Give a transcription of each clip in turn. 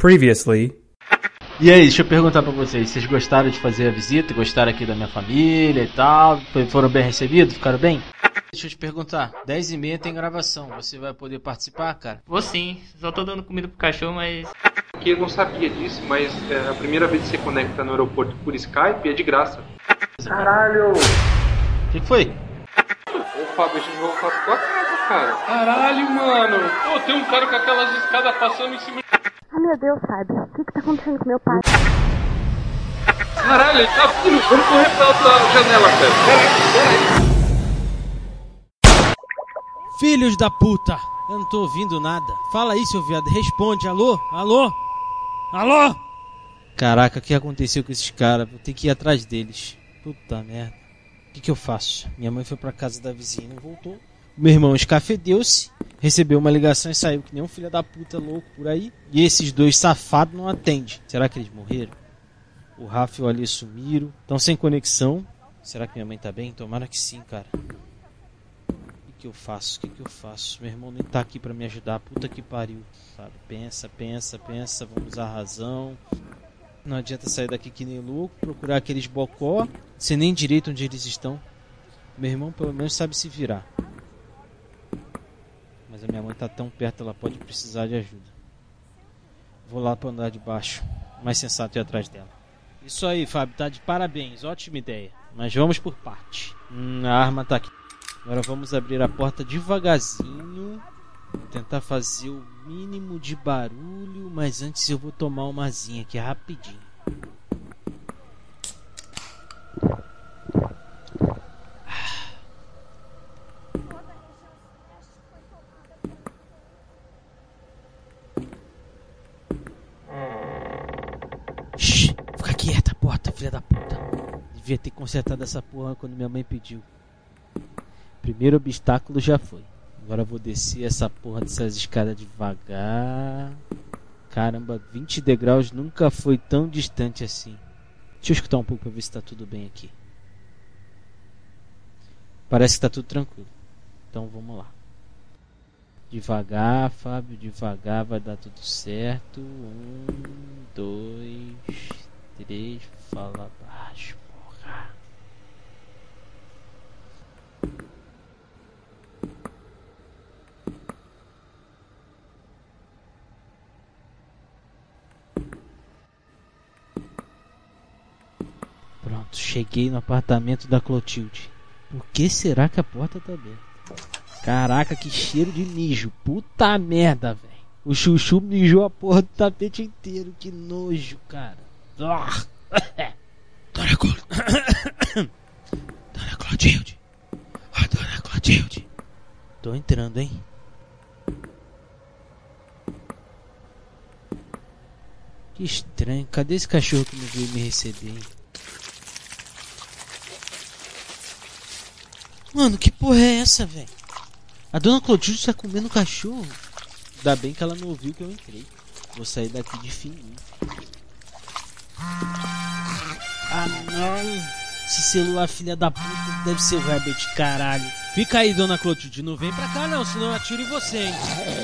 Previously. E aí, deixa eu perguntar pra vocês gostaram de fazer a visita? Gostaram aqui da minha família e tal? Foram bem recebidos? Ficaram bem? Deixa eu te perguntar, 10h30 tem gravação, você vai poder participar, cara? Vou sim, só tô dando comida pro cachorro, mas... Que eu não sabia disso, mas a primeira vez que você conecta no aeroporto por Skype é de graça. Caralho! O que foi? Ô Fábio, a gente vai voltar pra tua casa, cara. Caralho, mano! Pô, tem um cara com aquelas escadas passando em cima. Ai meu Deus, Fábio, o que tá acontecendo com meu pai? Caralho, ele tá vindo! Vamos correr pra outra janela, cara. Peraí. Filhos da puta! Eu não tô ouvindo nada. Fala aí, seu viado. Responde. Alô? Alô? Alô? Caraca, o que aconteceu com esses caras? Vou ter que ir atrás deles. Puta merda. O que eu faço? Minha mãe foi pra casa da vizinha e não voltou. Meu irmão escafedeu-se, recebeu uma ligação e saiu que nem um filho da puta louco por aí. E esses dois safados não atendem. Será que eles morreram? O Rafa e o Ali sumiram. Estão sem conexão. Será que minha mãe tá bem? Tomara que sim, cara. O que eu faço? O que eu faço? Meu irmão nem tá aqui pra me ajudar. Puta que pariu. Sabe? Pensa. Vamos usar a razão. Não adianta sair daqui que nem louco. Procurar aqueles bocó. Sei nem direito onde eles estão. Meu irmão pelo menos sabe se virar. Mas a minha mãe tá tão perto, ela pode precisar de ajuda. Vou lá pro andar de baixo. Mais sensato ir atrás dela. Isso aí, Fábio, tá de parabéns. Ótima ideia. Mas vamos por parte. A arma tá aqui. Agora vamos abrir a porta devagarzinho. Vou tentar fazer o mínimo de barulho. Mas antes eu vou tomar uma asinha aqui rapidinho. Shhh, fica quieta, porta, filha da puta. Devia ter consertado essa porra quando minha mãe pediu. Primeiro obstáculo já foi. Agora eu vou descer essa porra dessas escadas devagar. Caramba, 20 degraus nunca foi tão distante assim. Deixa eu escutar um pouco pra ver se tá tudo bem aqui. Parece que tá tudo tranquilo. Então vamos lá. Devagar, Fábio, devagar, vai dar tudo certo. 1, 2, 3, fala baixo, porra. Pronto, cheguei no apartamento da Clotilde. Por que será que a porta tá aberta? Caraca, que cheiro de mijo. Puta merda, velho. O chuchu mijou a porra do tapete inteiro. Que nojo, cara. Dona Clotilde. Dona Clotilde. Tô entrando, hein? Que estranho. Cadê esse cachorro que não veio me receber, hein? Mano, que porra é essa, velho? A Dona Clotilde tá comendo cachorro. Ainda bem que ela não ouviu que eu entrei. Vou sair daqui de fininho. Ah, não. Esse celular, filha da puta, deve ser o Herbert, caralho. Fica aí, Dona Clotilde. Não vem pra cá, não, senão eu atiro em você, hein.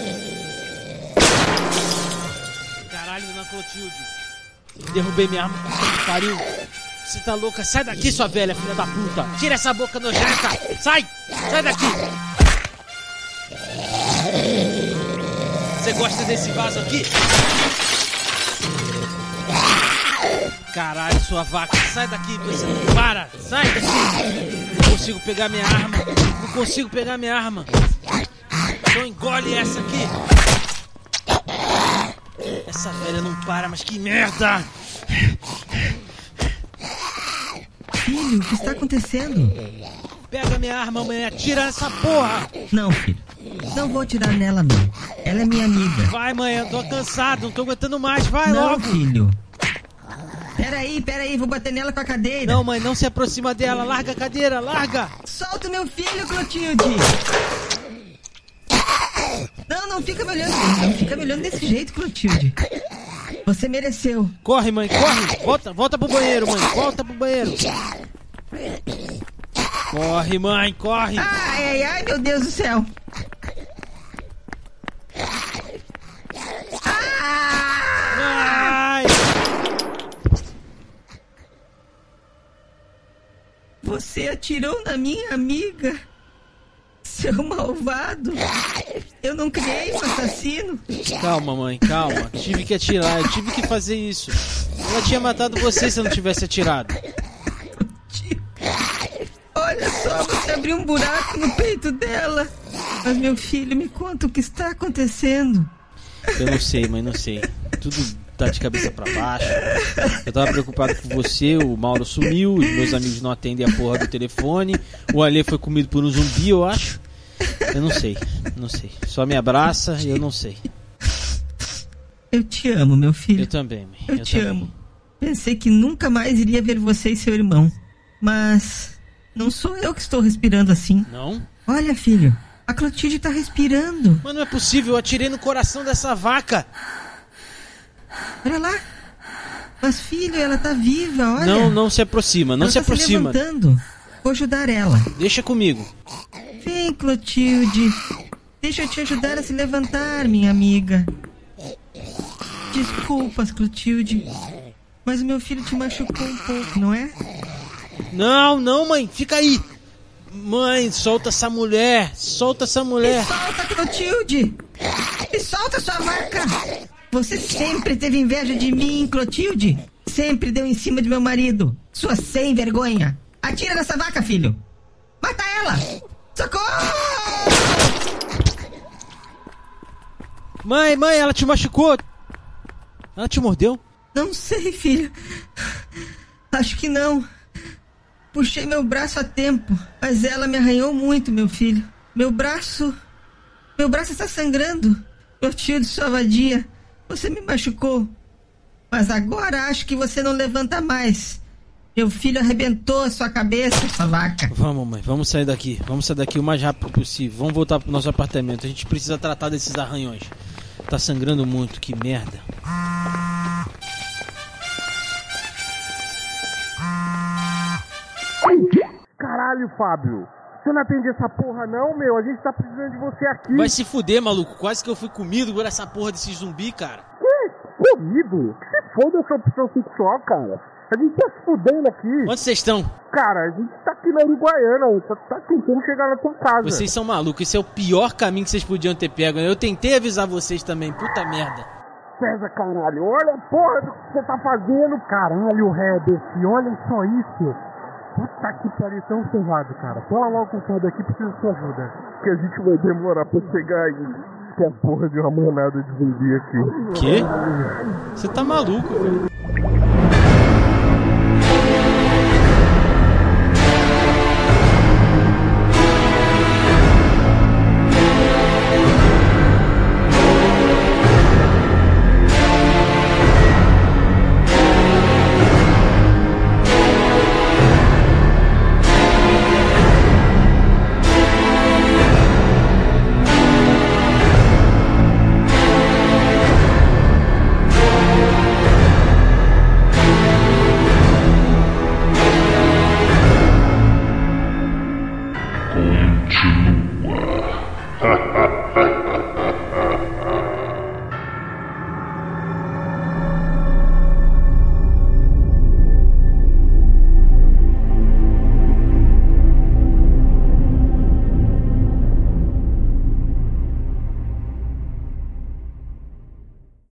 Caralho, Dona Clotilde. Derrubei minha arma, puta que pariu. Você tá louca? Sai daqui, sua velha, filha da puta. Tira essa boca nojenta. Sai! Sai daqui. Você gosta desse vaso aqui? Caralho, sua vaca, sai daqui, você não para, sai daqui. Não consigo pegar minha arma. Então engole essa aqui. Essa velha não para, mas que merda. Filho, o que está acontecendo? Pega minha arma, mãe, atira essa porra. Não, filho, não vou atirar nela, não. Ela é minha amiga. Vai, mãe, eu tô cansado, não tô aguentando mais, vai não, logo. Não, filho. Peraí, vou bater nela com a cadeira. Não, mãe, não se aproxima dela, larga a cadeira, larga. Solta meu filho, Clotilde. Não fica me olhando, não fica me olhando desse jeito, Clotilde. Você mereceu. Corre, mãe, corre. Volta pro banheiro, mãe, volta pro banheiro. Corre, mãe, corre. Ai, meu Deus do céu. Você atirou na minha amiga. Seu malvado. Eu não criei um assassino. Calma, mãe, calma. Tive que atirar, eu tive que fazer isso. Ela tinha matado você se eu não tivesse atirado. Olha só, você abriu um buraco no peito dela. Mas, meu filho, me conta o que está acontecendo. Eu não sei, mãe, não sei. Tudo tá de cabeça pra baixo. Eu tava preocupado com você, o Mauro sumiu, os meus amigos não atendem a porra do telefone, o Alê foi comido por um zumbi, eu acho. Eu não sei, não sei. Só me abraça e eu não sei. Eu te amo, meu filho. Eu também, mãe. Eu te amo. Pensei que nunca mais iria ver você e seu irmão. Mas não sou eu que estou respirando assim. Não? Olha, filho, a Clotilde tá respirando. Mas não é possível, eu atirei no coração dessa vaca. Olha lá. Mas, filho, ela tá viva, olha. Não se aproxima, não ela se tá aproxima. Se levantando. Vou ajudar ela. Deixa comigo. Vem, Clotilde. Deixa eu te ajudar a se levantar, minha amiga. Desculpas, Clotilde. Mas o meu filho te machucou um pouco, não é? Não, mãe, fica aí. Mãe, solta essa mulher. Solta essa mulher. Me solta, Clotilde. Me solta, sua vaca. Você sempre teve inveja de mim, Clotilde. Sempre deu em cima de meu marido. Sua sem vergonha. Atira nessa vaca, filho. Mata ela. Socorro! Mãe, ela te machucou. Ela te mordeu? Não sei, filho. Acho que não. Puxei meu braço a tempo, mas ela me arranhou muito, meu filho. Meu braço está sangrando. Clotilde, sua vadia, você me machucou. Mas agora acho que você não levanta mais. Meu filho arrebentou a sua cabeça, sua vaca. Vamos, mãe, vamos sair daqui. Vamos sair daqui o mais rápido possível. Vamos voltar pro nosso apartamento. A gente precisa tratar desses arranhões. Tá sangrando muito, que merda. Caralho, Fábio. Você não atende essa porra não, meu? A gente tá precisando de você aqui. Vai se fuder, maluco. Quase que eu fui comido por essa porra desse zumbi, cara. Que? Comido? Que se foda essa opção sexual, cara. A gente tá se fudendo aqui. Onde vocês estão? Cara, a gente tá aqui na Uruguaiana. Tá tentando chegar na tua casa. Vocês são malucos. Esse é o pior caminho que vocês podiam ter pego. Eu tentei avisar vocês também. Puta merda. César, caralho. Olha a porra do que você tá fazendo. Caralho, Herbert. Olha só isso. Puta que pariu, tão ferrado, cara. Fala logo com o cara daqui, precisa de sua ajuda. Que a gente vai demorar pra chegar aí. Que é a porra de uma manada de zumbi aqui. Quê? Você tá maluco, velho.